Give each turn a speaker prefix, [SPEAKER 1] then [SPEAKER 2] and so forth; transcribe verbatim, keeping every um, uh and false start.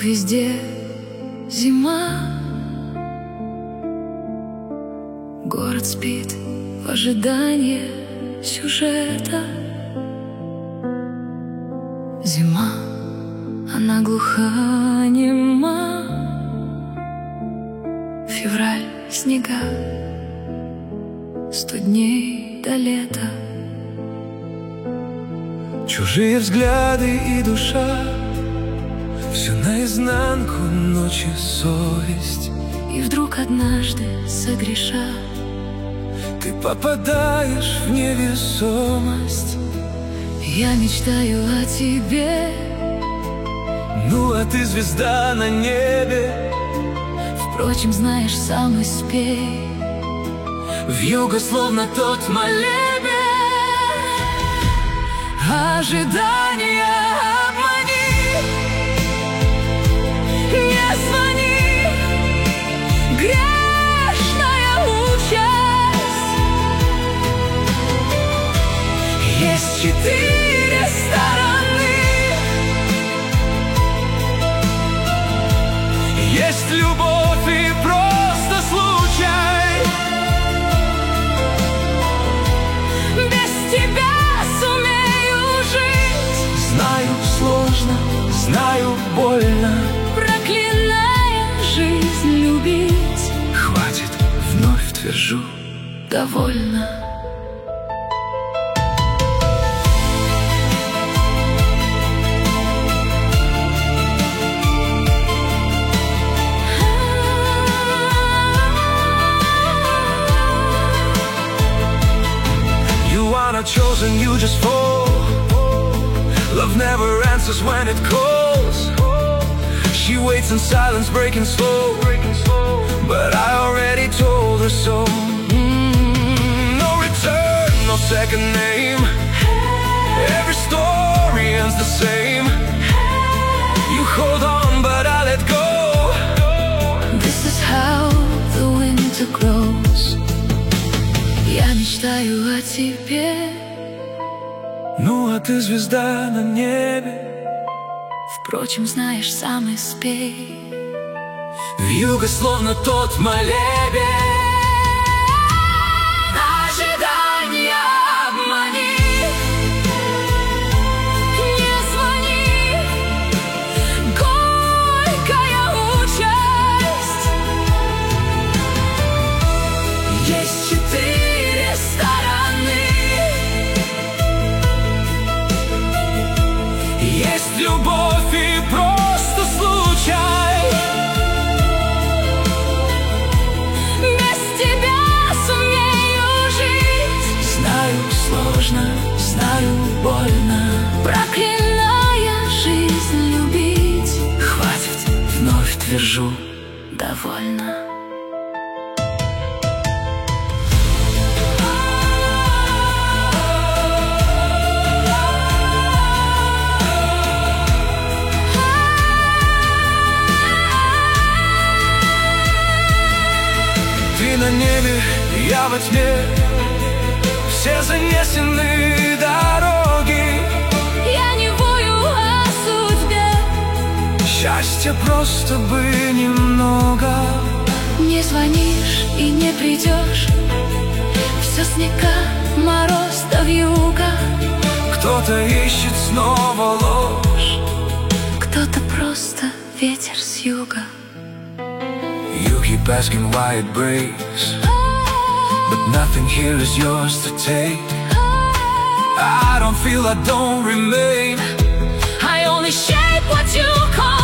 [SPEAKER 1] Вокруг везде зима. Город спит в ожидании сюжета. Зима, она глуха, нема. Февраль, снега, сто дней до лета.
[SPEAKER 2] Чужие взгляды и душа, все наизнанку ночи совесть.
[SPEAKER 1] И вдруг однажды согреша,
[SPEAKER 2] ты попадаешь в невесомость.
[SPEAKER 1] я мечтаю о тебе.
[SPEAKER 2] Ну а ты звезда на небе.
[SPEAKER 1] Впрочем, знаешь, сам успей.
[SPEAKER 2] Вьюга словно тот молебен.
[SPEAKER 1] Ожидания обмани, не звони, грешная участь.
[SPEAKER 2] Есть четыре стороны. Есть любовь и просто случай.
[SPEAKER 1] Без тебя сумею жить.
[SPEAKER 2] Знаю, сложно, знаю, больно.
[SPEAKER 1] Проклиная жизнь любить.
[SPEAKER 2] Хватит, вновь твержу,
[SPEAKER 1] Довольно.
[SPEAKER 2] chosen, you just fall. Love never answers when it calls. She waits in silence, breaking slow. But I already told her so. mm, No return, no second name. Every story ends the same. You hold on, but I let go.
[SPEAKER 1] This is how the winter grows. Я мечтаю о тебе.
[SPEAKER 2] Ну а ты звезда на небе.
[SPEAKER 1] Впрочем, знаешь, сам и спей.
[SPEAKER 2] Вьюга словно тот молебен.
[SPEAKER 1] Ожидания обмани, не звони, горькая участь.
[SPEAKER 2] Есть четыре
[SPEAKER 1] стороны.
[SPEAKER 2] Есть любовь и просто случай.
[SPEAKER 1] Без тебя сумею жить.
[SPEAKER 2] Знаю, сложно, знаю, больно.
[SPEAKER 1] Проклиная жизнь любить.
[SPEAKER 2] Хватит, вновь твержу,
[SPEAKER 1] Довольно.
[SPEAKER 2] Ты на небе, я во тьме. Все занесены дороги.
[SPEAKER 1] Я не вою о судьбе.
[SPEAKER 2] Счастья просто бы немного.
[SPEAKER 1] Не звонишь и не придешь. Все снега, мороз да вьюга.
[SPEAKER 2] Кто-то ищет снова ложь.
[SPEAKER 1] Кто-то просто ветер с юга.
[SPEAKER 2] You keep asking why it breaks, but nothing here is yours to take. I don't feel, I don't remain.
[SPEAKER 1] I only shape what you call